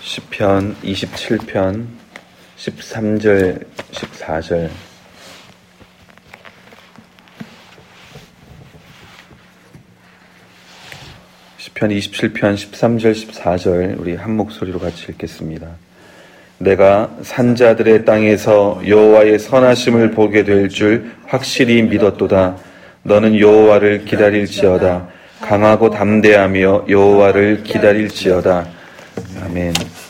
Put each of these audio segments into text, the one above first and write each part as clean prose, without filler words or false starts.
시편 27편 13절 14절. 시편 27편 13절 14절 우리 한 목소리로 같이 읽겠습니다. 내가 산자들의 땅에서 여호와의 선하심을 보게 될 줄 확실히 믿었도다. 너는 여호와를 기다릴지어다. 강하고 담대하며 여호와를 기다릴지어다. 아멘.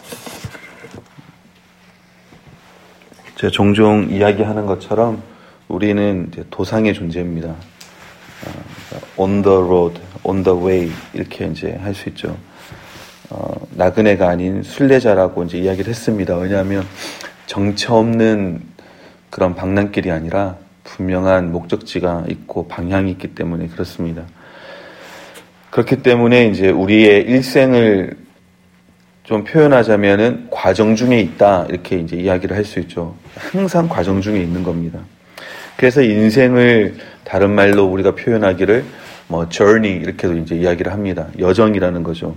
제가 종종 이야기하는 것처럼 우리는 이제 도상의 존재입니다. On the road, on the way 이렇게 이제 할 수 있죠. 나그네가 아닌 순례자라고 이제 이야기를 했습니다. 왜냐하면 정처 없는 그런 방랑길이 아니라 분명한 목적지가 있고 방향이 있기 때문에 그렇습니다. 그렇기 때문에 이제 우리의 일생을 좀 표현하자면은 과정 중에 있다 이렇게 이제 이야기를 할 수 있죠. 항상 과정 중에 있는 겁니다. 그래서 인생을 다른 말로 우리가 표현하기를 journey 이렇게도 이제 이야기를 합니다. 여정이라는 거죠.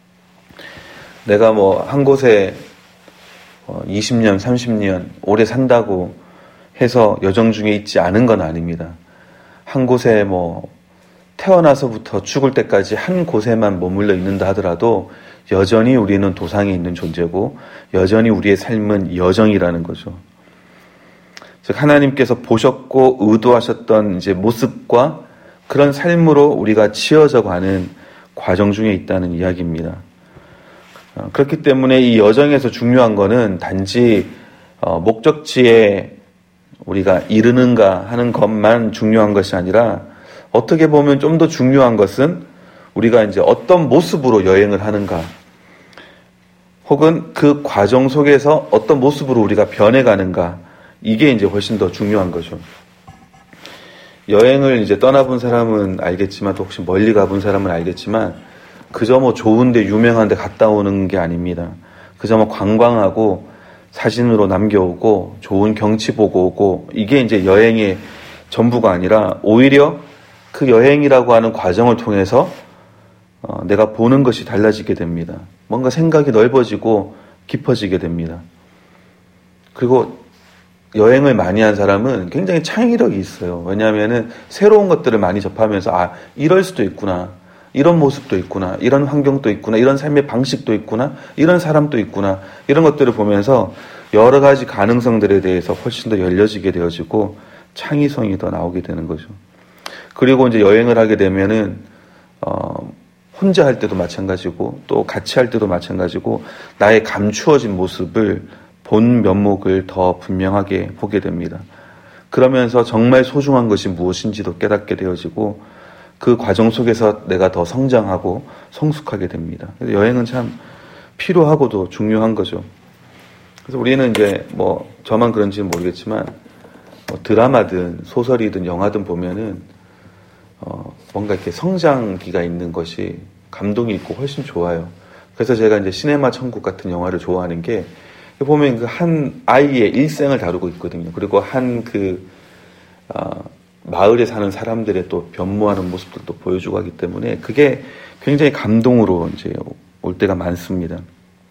내가 한 곳에 20년, 30년 오래 산다고 해서 여정 중에 있지 않은 건 아닙니다. 한 곳에 태어나서부터 죽을 때까지 한 곳에만 머물러 있는다 하더라도 여전히 우리는 도상에 있는 존재고 여전히 우리의 삶은 여정이라는 거죠. 즉 하나님께서 보셨고 의도하셨던 이제 모습과 그런 삶으로 우리가 치어져 가는 과정 중에 있다는 이야기입니다. 그렇기 때문에 이 여정에서 중요한 거는 단지 목적지에 우리가 이르는가 하는 것만 중요한 것이 아니라 어떻게 보면 좀 더 중요한 것은 우리가 이제 어떤 모습으로 여행을 하는가, 혹은 그 과정 속에서 어떤 모습으로 우리가 변해가는가, 이게 이제 훨씬 더 중요한 거죠. 여행을 이제 떠나본 사람은 알겠지만, 또 혹시 멀리 가본 사람은 알겠지만, 그저 좋은데 유명한데 갔다 오는 게 아닙니다. 그저 관광하고 사진으로 남겨오고 좋은 경치 보고 오고, 이게 이제 여행의 전부가 아니라 오히려 그 여행이라고 하는 과정을 통해서 내가 보는 것이 달라지게 됩니다. 뭔가 생각이 넓어지고 깊어지게 됩니다. 그리고 여행을 많이 한 사람은 굉장히 창의력이 있어요. 왜냐하면은 새로운 것들을 많이 접하면서 이럴 수도 있구나, 이런 모습도 있구나, 이런 환경도 있구나, 이런 삶의 방식도 있구나, 이런 사람도 있구나, 이런 것들을 보면서 여러 가지 가능성들에 대해서 훨씬 더 열려지게 되어지고 창의성이 더 나오게 되는 거죠. 그리고 이제 여행을 하게 되면은 혼자 할 때도 마찬가지고 또 같이 할 때도 마찬가지고 나의 감추어진 모습을, 본 면목을 더 분명하게 보게 됩니다. 그러면서 정말 소중한 것이 무엇인지도 깨닫게 되어지고 그 과정 속에서 내가 더 성장하고 성숙하게 됩니다. 그래서 여행은 참 필요하고도 중요한 거죠. 그래서 우리는 이제 저만 그런지는 모르겠지만 드라마든 소설이든 영화든 보면은 뭔가 이렇게 성장기가 있는 것이 감동이 있고 훨씬 좋아요. 그래서 제가 이제 시네마 천국 같은 영화를 좋아하는 게, 보면 그 한 아이의 일생을 다루고 있거든요. 그리고 마을에 사는 사람들의 또 변모하는 모습들도 보여주고 하기 때문에 그게 굉장히 감동으로 이제 올 때가 많습니다.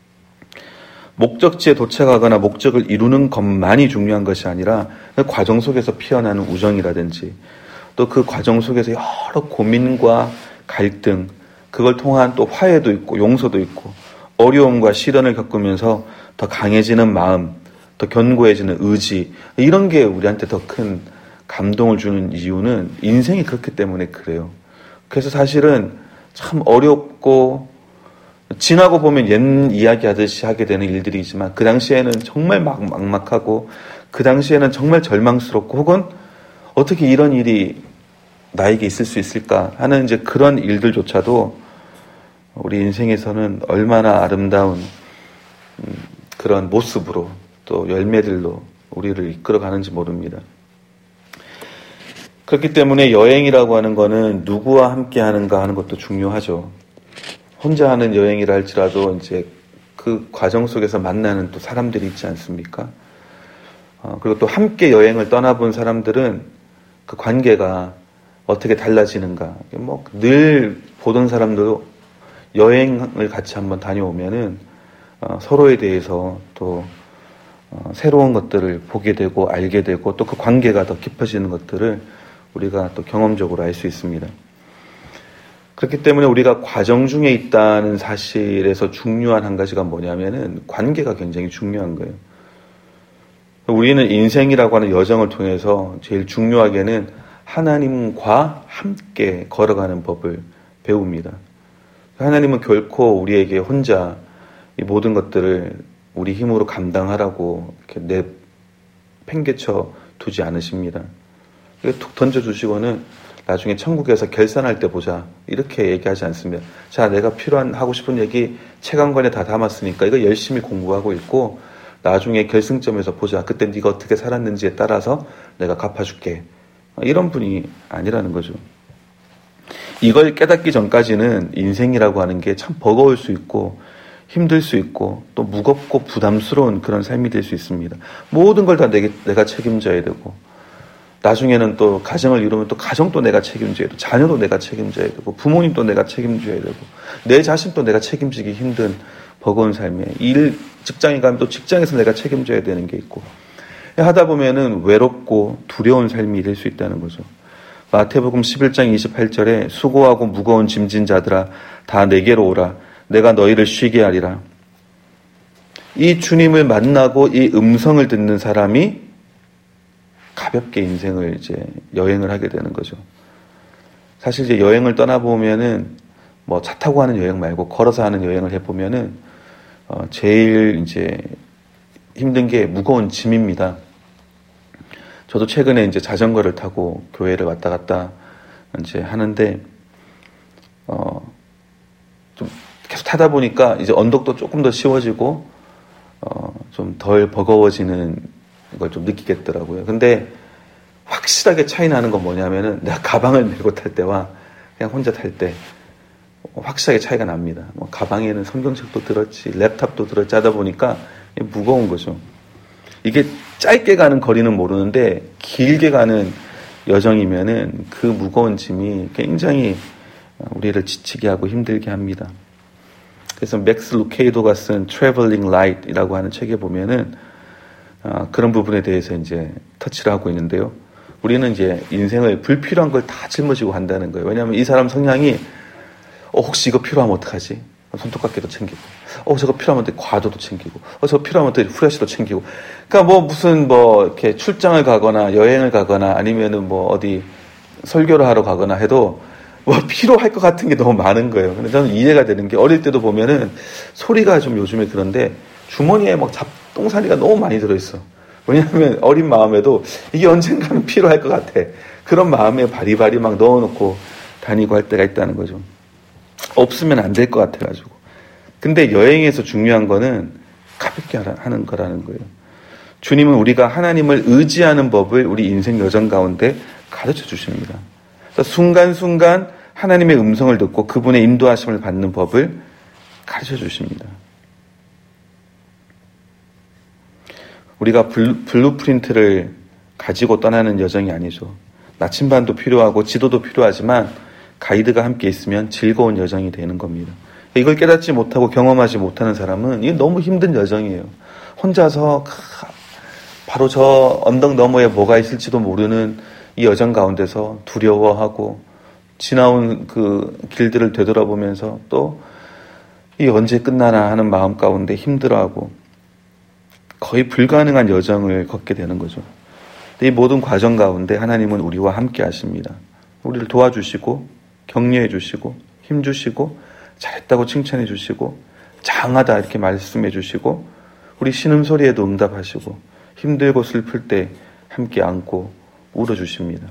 목적지에 도착하거나 목적을 이루는 것만이 중요한 것이 아니라 그 과정 속에서 피어나는 우정이라든지 또 그 과정 속에서 여러 고민과 갈등, 그걸 통한 또 화해도 있고 용서도 있고 어려움과 시련을 겪으면서 더 강해지는 마음, 더 견고해지는 의지, 이런 게 우리한테 더 큰 감동을 주는 이유는 인생이 그렇기 때문에 그래요. 그래서 사실은 참 어렵고 지나고 보면 옛 이야기 하듯이 하게 되는 일들이지만 그 당시에는 정말 막막하고 그 당시에는 정말 절망스럽고 혹은 어떻게 이런 일이 나에게 있을 수 있을까 하는 이제 그런 일들조차도 우리 인생에서는 얼마나 아름다운 그런 모습으로 또 열매들로 우리를 이끌어가는지 모릅니다. 그렇기 때문에 여행이라고 하는 거는 누구와 함께 하는가 하는 것도 중요하죠. 혼자 하는 여행이라 할지라도 이제 그 과정 속에서 만나는 또 사람들이 있지 않습니까? 그리고 또 함께 여행을 떠나본 사람들은 그 관계가 어떻게 달라지는가. 늘 보던 사람도 여행을 같이 한번 다녀오면은 서로에 대해서 또 새로운 것들을 보게 되고 알게 되고 또 그 관계가 더 깊어지는 것들을 우리가 또 경험적으로 알 수 있습니다. 그렇기 때문에 우리가 과정 중에 있다는 사실에서 중요한 한 가지가 뭐냐면은 관계가 굉장히 중요한 거예요. 우리는 인생이라고 하는 여정을 통해서 제일 중요하게는 하나님과 함께 걸어가는 법을 배웁니다. 하나님은 결코 우리에게 혼자 이 모든 것들을 우리 힘으로 감당하라고 이렇게 팽개쳐 두지 않으십니다. 툭 던져주시고는 나중에 천국에서 결산할 때 보자 이렇게 얘기하지 않습니다. 자, 내가 하고 싶은 얘기 책 한 권에 다 담았으니까 이거 열심히 공부하고 있고 나중에 결승점에서 보자. 그때 네가 어떻게 살았는지에 따라서 내가 갚아줄게. 이런 분이 아니라는 거죠. 이걸 깨닫기 전까지는 인생이라고 하는 게 참 버거울 수 있고 힘들 수 있고 또 무겁고 부담스러운 그런 삶이 될 수 있습니다. 모든 걸 다 내가 책임져야 되고 나중에는 또 가정을 이루면 또 가정도 내가 책임져야 되고 자녀도 내가 책임져야 되고 부모님도 내가 책임져야 되고 내 자신도 내가 책임지기 힘든 버거운 삶에 직장에 가면 또 직장에서 내가 책임져야 되는 게 있고 하다 보면은 외롭고 두려운 삶이 될 수 있다는 거죠. 마태복음 11장 28절에 수고하고 무거운 짐진 자들아 다 내게로 오라 내가 너희를 쉬게 하리라. 이 주님을 만나고 이 음성을 듣는 사람이 가볍게 인생을 이제 여행을 하게 되는 거죠. 사실 이제 여행을 떠나보면은 뭐 차 타고 하는 여행 말고 걸어서 하는 여행을 해보면은 제일 이제 힘든 게 무거운 짐입니다. 저도 최근에 이제 자전거를 타고 교회를 왔다 갔다 이제 하는데 좀 계속 타다 보니까 이제 언덕도 조금 더 쉬워지고 좀 덜 버거워지는 걸 좀 느끼겠더라고요. 근데 확실하게 차이 나는 건 뭐냐면은 내가 가방을 메고 탈 때와 그냥 혼자 탈 때 확실하게 차이가 납니다. 뭐 가방에는 성경책도 들었지, 랩탑도 들었지 하다 보니까 무거운 거죠. 이게 짧게 가는 거리는 모르는데 길게 가는 여정이면은 그 무거운 짐이 굉장히 우리를 지치게 하고 힘들게 합니다. 그래서 맥스 루케이도가 쓴 Traveling Light이라고 하는 책에 보면은 그런 부분에 대해서 이제 터치를 하고 있는데요. 우리는 이제 인생을 불필요한 걸 다 짊어지고 간다는 거예요. 왜냐하면 이 사람 성향이 혹시 이거 필요하면 어떡하지? 손톱깎이도 챙기고 저거 필요하면 과도도 챙기고 저거 필요하면 후레쉬도 챙기고 그러니까 무슨 이렇게 출장을 가거나 여행을 가거나 아니면은 어디 설교를 하러 가거나 해도 필요할 것 같은 게 너무 많은 거예요. 근데 저는 이해가 되는 게 어릴 때도 보면은 소리가 좀 요즘에 그런데 주머니에 잡동사니가 너무 많이 들어있어. 왜냐하면 어린 마음에도 이게 언젠가는 필요할 것 같아. 그런 마음에 바리바리 넣어놓고 다니고 할 때가 있다는 거죠. 없으면 안 될 것 같아가지고. 근데 여행에서 중요한 거는 가볍게 하는 거라는 거예요. 주님은 우리가 하나님을 의지하는 법을 우리 인생 여정 가운데 가르쳐 주십니다. 순간순간 하나님의 음성을 듣고 그분의 인도하심을 받는 법을 가르쳐 주십니다. 우리가 블루프린트를 가지고 떠나는 여정이 아니죠. 나침반도 필요하고 지도도 필요하지만 가이드가 함께 있으면 즐거운 여정이 되는 겁니다. 이걸 깨닫지 못하고 경험하지 못하는 사람은 이게 너무 힘든 여정이에요. 혼자서 바로 저 언덕 너머에 뭐가 있을지도 모르는 이 여정 가운데서 두려워하고 지나온 그 길들을 되돌아보면서 또 이 언제 끝나나 하는 마음 가운데 힘들어하고 거의 불가능한 여정을 걷게 되는 거죠. 이 모든 과정 가운데 하나님은 우리와 함께 하십니다. 우리를 도와주시고 격려해 주시고 힘 주시고 잘했다고 칭찬해 주시고 장하다 이렇게 말씀해 주시고 우리 신음소리에도 응답하시고 힘들고 슬플 때 함께 안고 울어주십니다.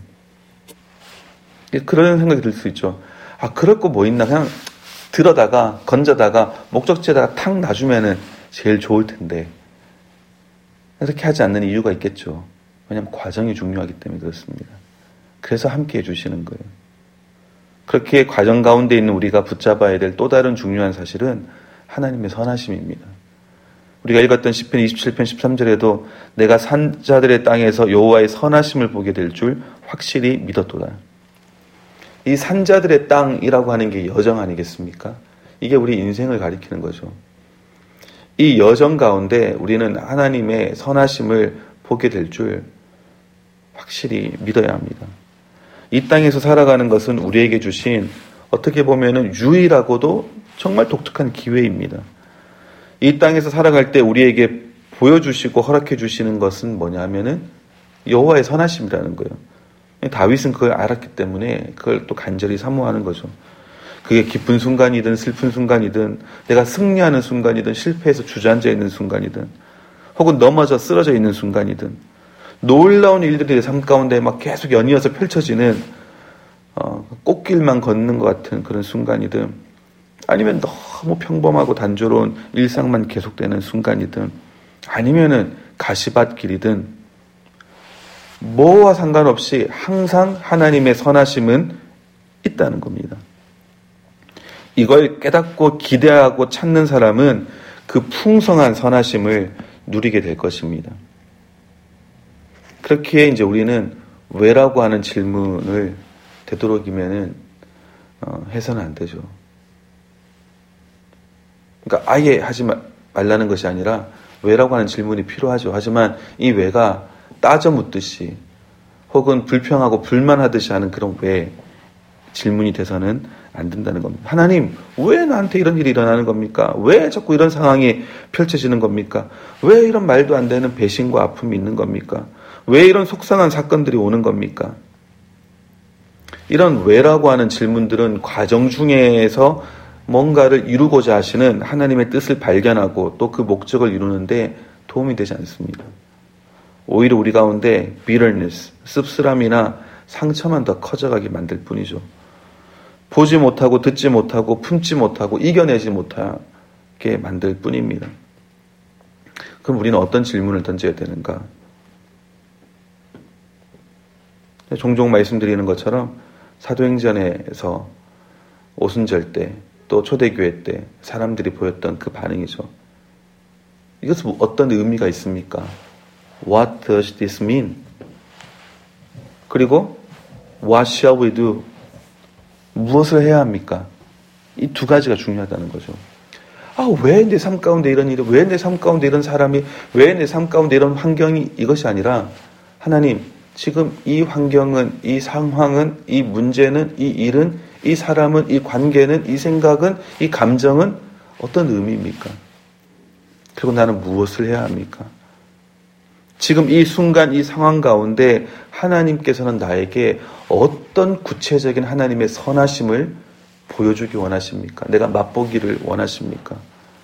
그런 생각이 들 수 있죠. 그럴 거 뭐 있나 그냥 들어다가 건져다가 목적지에다가 탁 놔주면은 제일 좋을 텐데 그렇게 하지 않는 이유가 있겠죠. 왜냐하면 과정이 중요하기 때문에 그렇습니다. 그래서 함께 해주시는 거예요. 그렇게 과정 가운데 있는 우리가 붙잡아야 될 또 다른 중요한 사실은 하나님의 선하심입니다. 우리가 읽었던 시편 27편 13절에도 내가 산자들의 땅에서 여호와의 선하심을 보게 될 줄 확실히 믿었도다. 이 산자들의 땅이라고 하는 게 여정 아니겠습니까? 이게 우리 인생을 가리키는 거죠. 이 여정 가운데 우리는 하나님의 선하심을 보게 될 줄 확실히 믿어야 합니다. 이 땅에서 살아가는 것은 우리에게 주신 어떻게 보면 유일하고도 정말 독특한 기회입니다. 이 땅에서 살아갈 때 우리에게 보여주시고 허락해 주시는 것은 뭐냐면은 여호와의 선하심이라는 거예요. 다윗은 그걸 알았기 때문에 그걸 또 간절히 사모하는 거죠. 그게 기쁜 순간이든 슬픈 순간이든 내가 승리하는 순간이든 실패해서 주저앉아 있는 순간이든 혹은 넘어져 쓰러져 있는 순간이든 놀라운 일들이 내 삶 가운데 막 계속 연이어서 펼쳐지는 꽃길만 걷는 것 같은 그런 순간이든 아니면 너무 평범하고 단조로운 일상만 계속되는 순간이든 아니면은 가시밭길이든 뭐와 상관없이 항상 하나님의 선하심은 있다는 겁니다. 이걸 깨닫고 기대하고 찾는 사람은 그 풍성한 선하심을 누리게 될 것입니다. 그렇게 이제 우리는 왜라고 하는 질문을 되도록이면은 해서는 안 되죠. 그러니까 아예 하지 말라는 것이 아니라 왜라고 하는 질문이 필요하죠. 하지만 이 왜가 따져 묻듯이 혹은 불평하고 불만하듯이 하는 그런 왜 질문이 돼서는 안 된다는 겁니다. 하나님, 왜 나한테 이런 일이 일어나는 겁니까? 왜 자꾸 이런 상황이 펼쳐지는 겁니까? 왜 이런 말도 안 되는 배신과 아픔이 있는 겁니까? 왜 이런 속상한 사건들이 오는 겁니까? 이런 왜라고 하는 질문들은 과정 중에서 뭔가를 이루고자 하시는 하나님의 뜻을 발견하고 또 그 목적을 이루는데 도움이 되지 않습니다. 오히려 우리 가운데 bitterness, 씁쓸함이나 상처만 더 커져가게 만들 뿐이죠. 보지 못하고 듣지 못하고 품지 못하고 이겨내지 못하게 만들 뿐입니다. 그럼 우리는 어떤 질문을 던져야 되는가? 종종 말씀드리는 것처럼 사도행전에서 오순절 때 또 초대교회 때 사람들이 보였던 그 반응이죠. 이것은 어떤 의미가 있습니까? What does this mean? 그리고 What shall we do? 무엇을 해야 합니까? 이 두 가지가 중요하다는 거죠. 왜 내 삶 가운데 이런 일이, 왜 내 삶 가운데 이런 사람이, 왜 내 삶 가운데 이런 환경이, 이것이 아니라 하나님, 지금 이 환경은, 이 상황은, 이 문제는, 이 일은, 이 사람은, 이 관계는, 이 생각은, 이 감정은 어떤 의미입니까? 그리고 나는 무엇을 해야 합니까? 지금 이 순간, 이 상황 가운데 하나님께서는 나에게 어떤 구체적인 하나님의 선하심을 보여주기 원하십니까? 내가 맛보기를 원하십니까?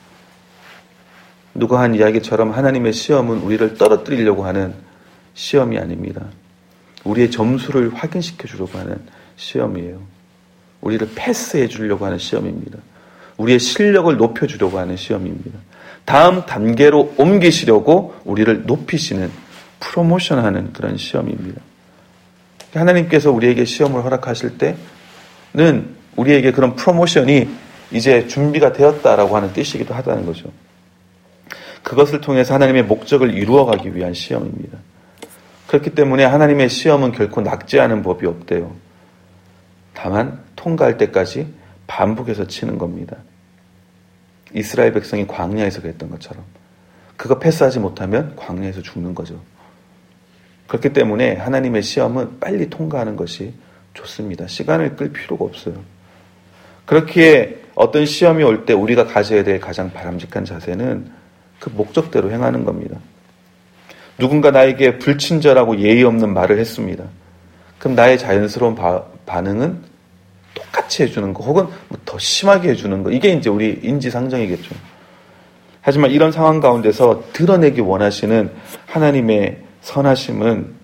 누가 한 이야기처럼 하나님의 시험은 우리를 떨어뜨리려고 하는 시험이 아닙니다. 우리의 점수를 확인시켜 주려고 하는 시험이에요. 우리를 패스해 주려고 하는 시험입니다. 우리의 실력을 높여주려고 하는 시험입니다. 다음 단계로 옮기시려고 우리를 높이시는, 프로모션하는 그런 시험입니다. 하나님께서 우리에게 시험을 허락하실 때는 우리에게 그런 프로모션이 이제 준비가 되었다라고 하는 뜻이기도 하다는 거죠. 그것을 통해서 하나님의 목적을 이루어가기 위한 시험입니다. 그렇기 때문에 하나님의 시험은 결코 낙제하는 법이 없대요. 다만 통과할 때까지 반복해서 치는 겁니다. 이스라엘 백성이 광야에서 그랬던 것처럼 그거 패스하지 못하면 광야에서 죽는 거죠. 그렇기 때문에 하나님의 시험은 빨리 통과하는 것이 좋습니다. 시간을 끌 필요가 없어요. 그렇게 어떤 시험이 올 때 우리가 가져야 될 가장 바람직한 자세는 그 목적대로 행하는 겁니다. 누군가 나에게 불친절하고 예의 없는 말을 했습니다. 그럼 나의 자연스러운 반응은 똑같이 해주는 거 혹은 더 심하게 해주는 거, 이게 이제 우리 인지상정이겠죠. 하지만 이런 상황 가운데서 드러내기 원하시는 하나님의 선하심은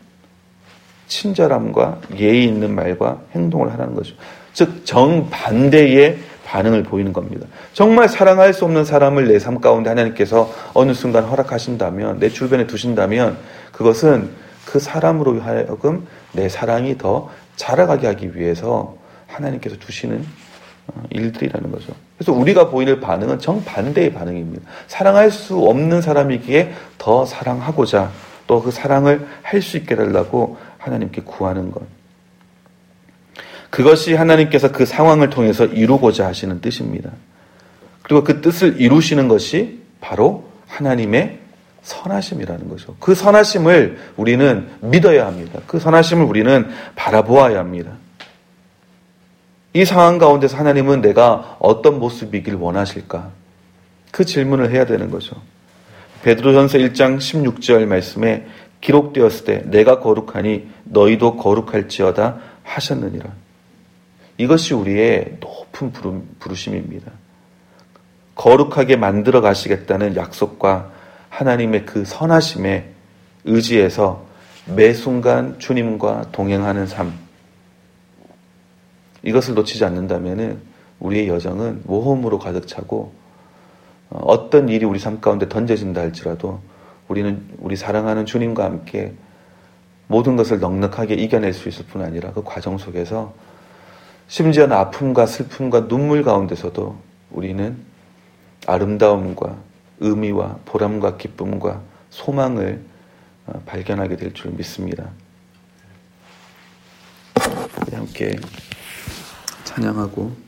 친절함과 예의 있는 말과 행동을 하라는 거죠. 즉 정반대의 반응을 보이는 겁니다. 정말 사랑할 수 없는 사람을 내 삶 가운데 하나님께서 어느 순간 허락하신다면, 내 주변에 두신다면 그것은 그 사람으로 하여금 내 사랑이 더 자라가게 하기 위해서 하나님께서 주시는 일들이라는 거죠. 그래서 우리가 보이는 반응은 정반대의 반응입니다. 사랑할 수 없는 사람이기에 더 사랑하고자 또 그 사랑을 할 수 있게 해달라고 하나님께 구하는 것. 그것이 하나님께서 그 상황을 통해서 이루고자 하시는 뜻입니다. 그리고 그 뜻을 이루시는 것이 바로 하나님의 선하심이라는 거죠. 그 선하심을 우리는 믿어야 합니다. 그 선하심을 우리는 바라보아야 합니다. 이 상황 가운데서 하나님은 내가 어떤 모습이길 원하실까? 그 질문을 해야 되는 거죠. 베드로전서 1장 16절 말씀에 기록되었을 때 내가 거룩하니 너희도 거룩할지어다 하셨느니라. 이것이 우리의 높은 부르심입니다. 거룩하게 만들어 가시겠다는 약속과 하나님의 그 선하심에 의지해서 매 순간 주님과 동행하는 삶, 이것을 놓치지 않는다면 우리의 여정은 모험으로 가득 차고 어떤 일이 우리 삶 가운데 던져진다 할지라도 우리는 우리 사랑하는 주님과 함께 모든 것을 넉넉하게 이겨낼 수 있을 뿐 아니라 그 과정 속에서 심지어는 아픔과 슬픔과 눈물 가운데서도 우리는 아름다움과 의미와 보람과 기쁨과 소망을 발견하게 될 줄 믿습니다. 우리 함께 찬양하고